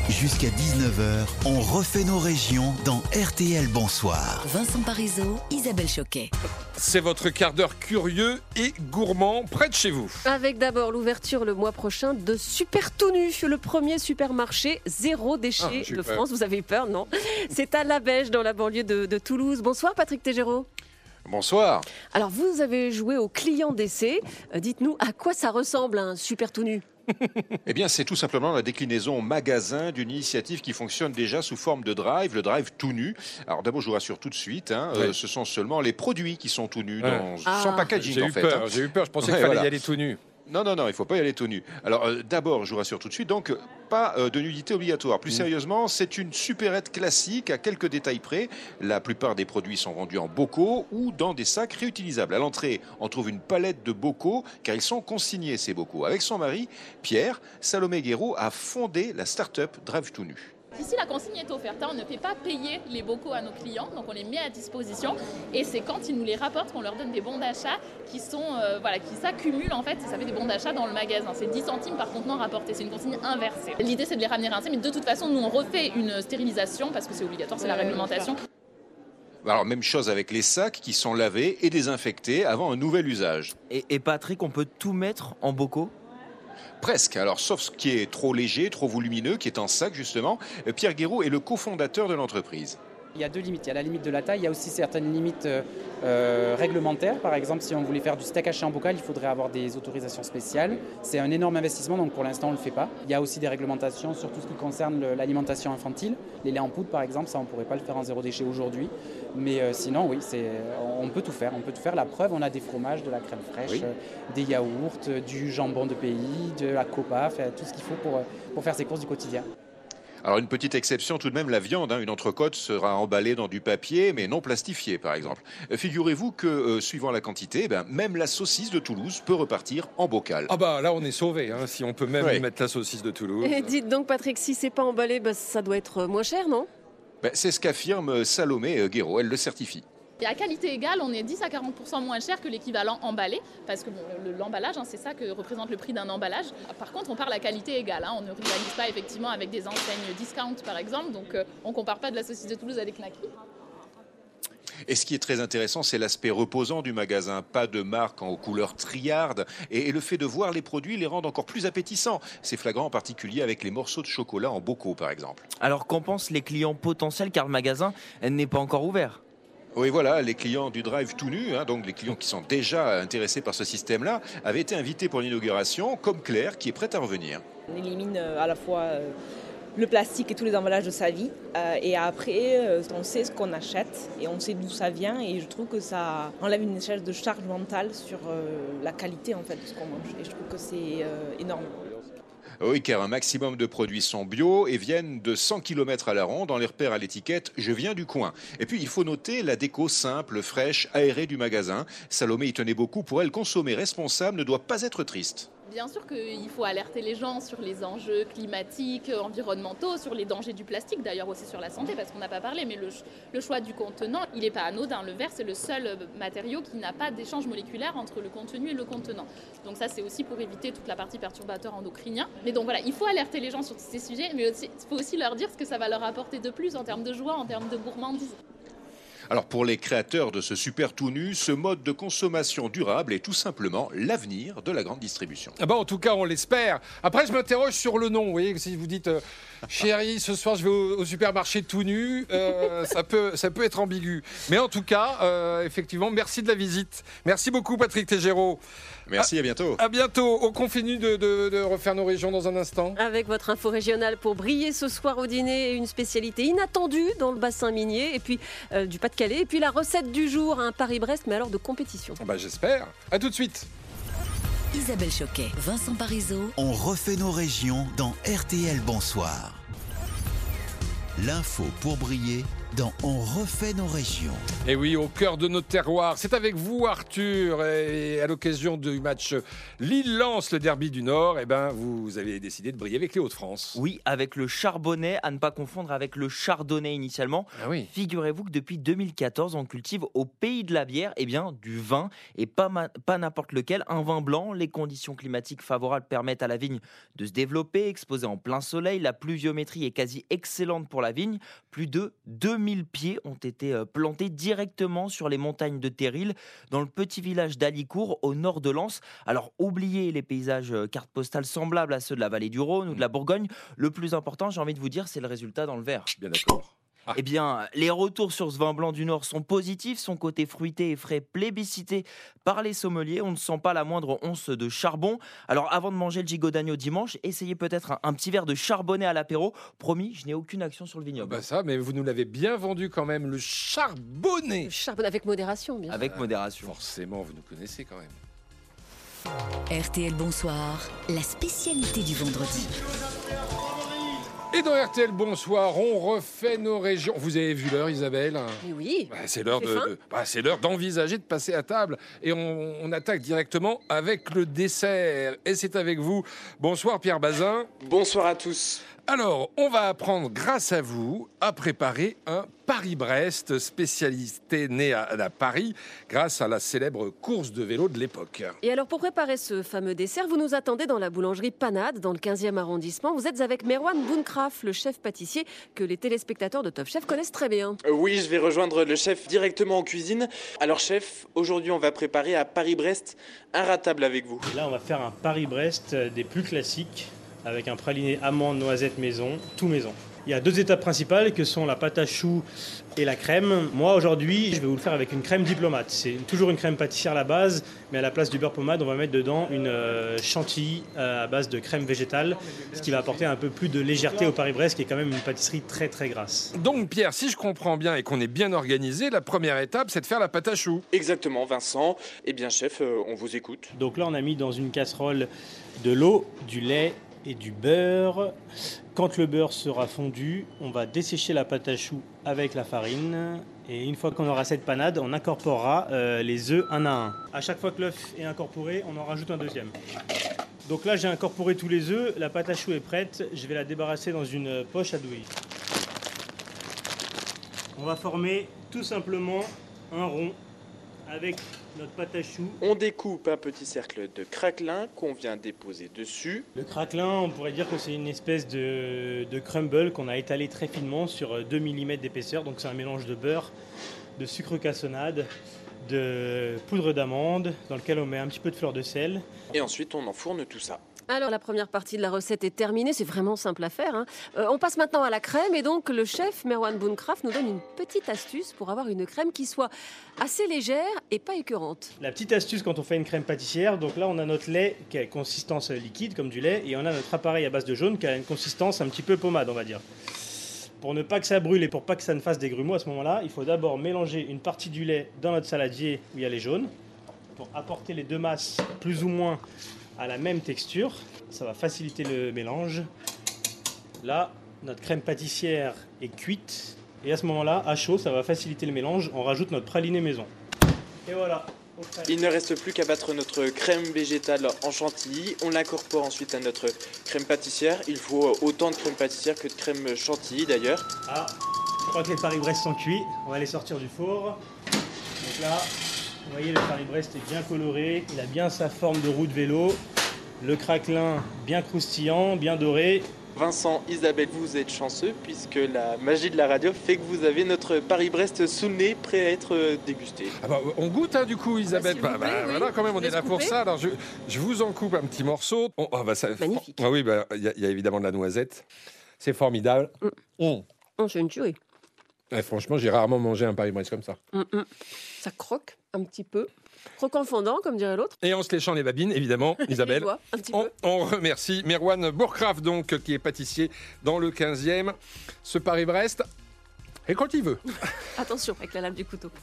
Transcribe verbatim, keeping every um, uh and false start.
Jusqu'à dix-neuf heures, on refait nos régions dans R T L Bonsoir. Vincent Parisot, Isabelle Choquet. C'est votre quart d'heure curieux et gourmand près de chez vous. Avec d'abord l'ouverture le mois prochain de Super Tout Nu, le premier supermarché zéro déchet Ah, de peur. France. Vous avez eu peur, non? C'est à La Bège, dans la banlieue de, de Toulouse. Bonsoir Patrick Tégéraud. Bonsoir. Alors vous avez joué au client d'essai. Euh, Dites-nous à quoi ça ressemble un Super Tout Nu? Eh bien, c'est tout simplement la déclinaison magasin d'une initiative qui fonctionne déjà sous forme de drive, le drive tout nu. Alors d'abord, je vous rassure tout de suite, hein, Ouais. euh, ce sont seulement les produits qui sont tout nus, Ouais. dans, Ah. sans packaging J'ai en eu fait. peur, hein. j'ai eu peur, je pensais Ouais, qu'il fallait voilà. y aller tout nu. Non, non, non, il ne faut pas y aller tout nu. Alors euh, d'abord, je vous rassure tout de suite, donc pas euh, de nudité obligatoire. Plus Mm. sérieusement, c'est une supérette classique à quelques détails près. La plupart des produits sont vendus en bocaux ou dans des sacs réutilisables. À l'entrée, on trouve une palette de bocaux car ils sont consignés ces bocaux. Avec son mari, Pierre, Salomé Guéraud a fondé la start-up Drive Tout Nu. Ici, la consigne est offerte. On ne fait pas payer les bocaux à nos clients, donc on les met à disposition. Et c'est quand ils nous les rapportent qu'on leur donne des bons d'achat qui sont, euh, voilà, qui s'accumulent en fait. Et ça fait des bons d'achat dans le magasin. C'est dix centimes par contenant rapporté. C'est une consigne inversée. L'idée, c'est de les ramener rincés, mais de toute façon, nous on refait une stérilisation parce que c'est obligatoire, c'est la réglementation. Alors même chose avec les sacs qui sont lavés et désinfectés avant un nouvel usage. Et, et Patrick, on peut tout mettre en bocaux? Presque, alors sauf ce qui est trop léger, trop volumineux, qui est en sac justement. Euh, Pierre Guéraud est le cofondateur de l'entreprise. Il y a deux limites. Il y a la limite de la taille, il y a aussi certaines limites euh, euh, réglementaires. Par exemple, si on voulait faire du steak haché en bocal, il faudrait avoir des autorisations spéciales. C'est un énorme investissement, donc pour l'instant, on ne le fait pas. Il y a aussi des réglementations sur tout ce qui concerne le- l'alimentation infantile. Les laits en poudre, par exemple, ça, on ne pourrait pas le faire en zéro déchet aujourd'hui. Mais euh, sinon, oui, c'est, on peut tout faire. On peut tout faire. La preuve, on a des fromages, de la crème fraîche, Oui. euh, des yaourts, euh, du jambon de pays, de la copa, enfin, tout ce qu'il faut pour, euh, pour faire ses courses du quotidien. Alors une petite exception tout de même, la viande, hein, une entrecôte sera emballée dans du papier, mais non plastifiée par exemple. Euh, Figurez-vous que euh, suivant la quantité, eh ben, même la saucisse de Toulouse peut repartir en bocal. Ah bah là on est sauvé, hein, si on peut même Ouais. mettre la saucisse de Toulouse. Et dites donc Patrick, si c'est pas emballé, bah, ça doit être moins cher, non? Ben, c'est ce qu'affirme Salomé euh, Guéraud, elle le certifie. Et à qualité égale, on est dix à quarante pour cent moins cher que l'équivalent emballé, parce que bon, le- l'emballage, hein, c'est ça que représente le prix d'un emballage. Par contre, on parle à qualité égale, hein, on ne rivalise pas effectivement avec des enseignes discount par exemple, donc euh, on ne compare pas de la saucisse de Toulouse à des knackis. Et ce qui est très intéressant, c'est l'aspect reposant du magasin. Pas de marque aux couleurs triardes. Et, et le fait de voir les produits les rend encore plus appétissants. C'est flagrant en particulier avec les morceaux de chocolat en bocaux par exemple. Alors qu'en pensent les clients potentiels car le magasin elle n'est pas encore ouvert? Oui, voilà, les clients du Drive Tout Nu, hein, donc les clients qui sont déjà intéressés par ce système-là, avaient été invités pour l'inauguration, comme Claire, qui est prête à revenir. On élimine euh, à la fois euh, le plastique et tous les emballages de sa vie. Euh, et après, euh, on sait ce qu'on achète et on sait d'où ça vient. Et je trouve que ça enlève une espèce de charge mentale sur euh, la qualité en fait, de ce qu'on mange. Et je trouve que c'est euh, énorme. Oui, car un maximum de produits sont bio et viennent de cent kilomètres à la ronde. On les repère à l'étiquette « Je viens du coin ». Et puis, il faut noter la déco simple, fraîche, aérée du magasin. Salomé y tenait beaucoup. Pour elle, consommer responsable ne doit pas être triste. Bien sûr qu'il faut alerter les gens sur les enjeux climatiques, environnementaux, sur les dangers du plastique, d'ailleurs aussi sur la santé, parce qu'on n'a pas parlé, mais le, ch- le choix du contenant, il n'est pas anodin. Le verre, c'est le seul matériau qui n'a pas d'échange moléculaire entre le contenu et le contenant. Donc ça, c'est aussi pour éviter toute la partie perturbateur endocrinien. Mais donc voilà, il faut alerter les gens sur ces sujets, mais il faut aussi leur dire ce que ça va leur apporter de plus en termes de joie, en termes de gourmandise. Alors pour les créateurs de ce super tout nu, ce mode de consommation durable est tout simplement l'avenir de la grande distribution. Ah bah en tout cas on l'espère. Après je m'interroge sur le nom. Vous voyez, si vous dites euh, chérie ce soir je vais au, au supermarché tout nu, euh, ça, peut, ça peut être ambigu. Mais en tout cas, euh, effectivement, merci de la visite. Merci beaucoup Patrick Tégéraud. Merci, à bientôt. À bientôt. On continue de, de, de refaire nos régions dans un instant. Avec votre info régionale pour briller ce soir au dîner et une spécialité inattendue dans le bassin minier et puis euh, du Pas-de-Calais et puis la recette du jour, un Paris-Brest mais alors de compétition. Bah j'espère. À tout de suite. Isabelle Choquet, Vincent Parisot. On refait nos régions dans R T L Bonsoir. L'info pour briller, dans On refait nos régions. Et oui, au cœur de nos terroirs, c'est avec vous Arthur, et à l'occasion du match Lille-Lens, le derby du Nord, eh ben, vous avez décidé de briller avec les Hauts-de-France. Oui, avec le charbonnais, à ne pas confondre avec le chardonnay initialement. Ah oui. Figurez-vous que depuis deux mille quatorze, on cultive au pays de la bière eh bien, du vin, et pas, ma- pas n'importe lequel, un vin blanc. Les conditions climatiques favorables permettent à la vigne de se développer, exposée en plein soleil. La pluviométrie est quasi excellente pour la vigne. Plus de deux mille pieds ont été plantés directement sur les montagnes de Terril, dans le petit village d'Alicourt, au nord de Lens. Alors, oubliez les paysages cartes postales semblables à ceux de la vallée du Rhône ou de la Bourgogne. Le plus important, j'ai envie de vous dire, c'est le résultat dans le verre. Bien d'accord. Ah. Eh bien, les retours sur ce vin blanc du Nord sont positifs. Son côté fruité et frais plébiscité par les sommeliers. On ne sent pas la moindre once de charbon. Alors, avant de manger le gigot d'agneau dimanche, essayez peut-être un, un petit verre de charbonnay à l'apéro. Promis, je n'ai aucune action sur le vignoble. Bah ça, mais vous nous l'avez bien vendu quand même, le charbonnay. Le charbonnay avec modération, bien sûr. Avec modération. Forcément, vous nous connaissez quand même. R T L Bonsoir, la spécialité du vendredi. Et dans R T L Bonsoir, on refait nos régions. Vous avez vu l'heure, Isabelle? Mais oui. Bah, c'est l'heure J'ai de, faim. de- bah, c'est l'heure d'envisager de passer à table. Et on, on attaque directement avec le dessert. Et c'est avec vous. Bonsoir Pierre Bazin. Bonsoir à tous. Alors, on va apprendre, grâce à vous, à préparer un Paris-Brest, spécialité née à, à Paris, grâce à la célèbre course de vélo de l'époque. Et alors, pour préparer ce fameux dessert, vous nous attendez dans la boulangerie Panade, dans le quinzième arrondissement. Vous êtes avec Merwan Bounkraf, le chef pâtissier que les téléspectateurs de Top Chef connaissent très bien. Euh, Oui, je vais rejoindre le chef directement en cuisine. Alors chef, aujourd'hui on va préparer à Paris-Brest un ratable avec vous. Et là, on va faire un Paris-Brest des plus classiques avec un praliné amande noisette maison, tout maison. Il y a deux étapes principales que sont la pâte à choux et la crème. Moi, aujourd'hui, je vais vous le faire avec une crème diplomate. C'est toujours une crème pâtissière à la base, mais à la place du beurre pommade, on va mettre dedans une euh, chantilly euh, à base de crème végétale, ce qui va apporter un peu plus de légèreté au Paris-Brest, qui est quand même une pâtisserie très très grasse. Donc Pierre, si je comprends bien et qu'on est bien organisé, la première étape, c'est de faire la pâte à choux. Exactement, Vincent. Eh bien chef, euh, on vous écoute. Donc là, on a mis dans une casserole de l'eau, du lait et du beurre. Quand le beurre sera fondu, on va dessécher la pâte à choux avec la farine. Et une fois qu'on aura cette panade, on incorporera euh, les œufs un à un. À chaque fois que l'œuf est incorporé, on en rajoute un deuxième. Donc là, j'ai incorporé tous les œufs. La pâte à choux est prête. Je vais la débarrasser dans une poche à douille. On va former tout simplement un rond avec notre pâte à choux. On découpe un petit cercle de craquelin qu'on vient déposer dessus. Le craquelin, on pourrait dire que c'est une espèce de, de crumble qu'on a étalé très finement sur deux millimètres d'épaisseur. Donc c'est un mélange de beurre, de sucre cassonade, de poudre d'amande, dans lequel on met un petit peu de fleur de sel. Et ensuite on enfourne tout ça. Alors, la première partie de la recette est terminée. C'est vraiment simple à faire, hein. Euh, on passe maintenant à la crème. Et donc, le chef Merwan Bounkraf nous donne une petite astuce pour avoir une crème qui soit assez légère et pas écœurante. La petite astuce quand on fait une crème pâtissière, donc là on a notre lait qui a une consistance liquide comme du lait, et on a notre appareil à base de jaune qui a une consistance un petit peu pommade, on va dire. Pour ne pas que ça brûle et pour pas que ça ne fasse des grumeaux à ce moment-là, il faut d'abord mélanger une partie du lait dans notre saladier où il y a les jaunes, pour apporter les deux masses plus ou moins à la même texture. Ça va faciliter le mélange. Là, notre crème pâtissière est cuite. Et à ce moment-là, à chaud, ça va faciliter le mélange. On rajoute notre praliné maison. Et voilà. Il ne reste plus qu'à battre notre crème végétale en chantilly. On l'incorpore ensuite à notre crème pâtissière. Il faut autant de crème pâtissière que de crème chantilly d'ailleurs. Ah, je crois que les Paris-Brest sont cuits. On va les sortir du four. Donc là, vous voyez, le Paris-Brest est bien coloré. Il a bien sa forme de roue de vélo. Le craquelin bien croustillant, bien doré. Vincent, Isabelle, vous êtes chanceux puisque la magie de la radio fait que vous avez notre Paris-Brest sous le nez prêt à être dégusté. Ah bah, on goûte hein, du coup Isabelle. Bah, s'il vous plaît, oui. Voilà, quand même, on Je est là laisse pour couper. ça. Alors je, je vous en coupe un petit morceau. Oh, ah bah, ça, Magnifique. Ah oui, bah, il y, a- il y a évidemment de la noisette. C'est formidable. Mm. Mm. Oh, c'est une tuerie. Ouais, franchement, j'ai rarement mangé un Paris-Brest comme ça. Mm, mm. Ça croque un petit peu. Croquant fondant, comme dirait l'autre. Et en se léchant les babines, évidemment, Les Isabelle. doigts, un petit On, peu. on remercie Merwan Bounkraf, donc, qui est pâtissier dans le quinzième. Ce Paris-Brest, et quand il veut. Attention avec la lame du couteau.